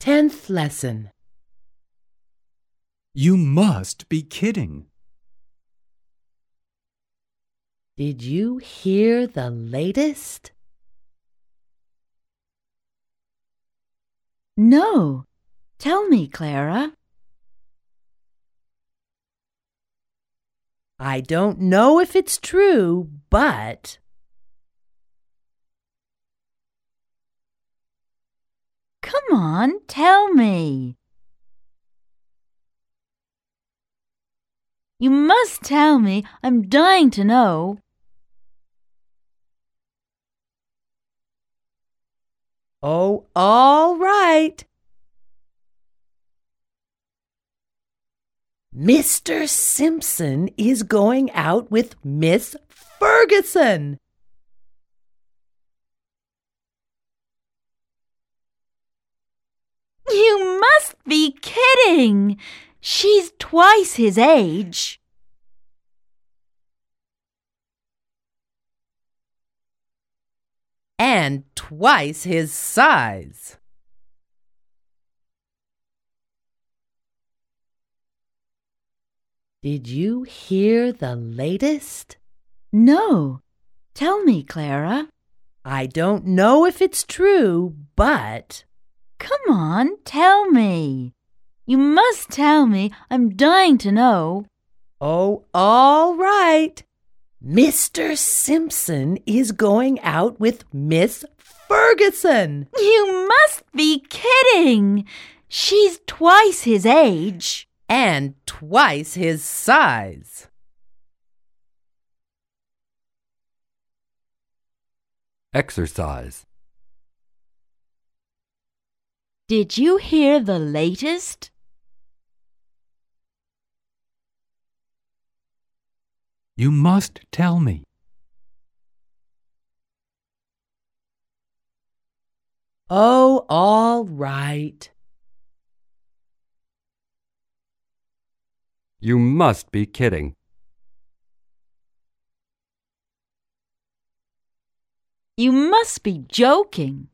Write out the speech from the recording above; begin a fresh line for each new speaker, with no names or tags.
10th lesson.
You must be kidding.
Did you hear the latest?
No. Tell me, Clara.
I don't know if it's true, but...
Come on, tell me. You must tell me. I'm dying to know.
Oh, all right. Mr. Simpson is going out with Miss Ferguson.
You must be kidding. She's twice his age.
And twice his size. Did you hear the latest?
No. Tell me, Clara.
I don't know if it's true, but...
Come on, tell me. You must tell me. I'm dying to know.
Oh, all right. Mr. Simpson is going out with Miss Ferguson.
You must be kidding. She's twice his age.
And twice his size.
Exercise.
Did you hear the latest?
You must tell me.
Oh, all right.
You must be kidding.
You must be joking.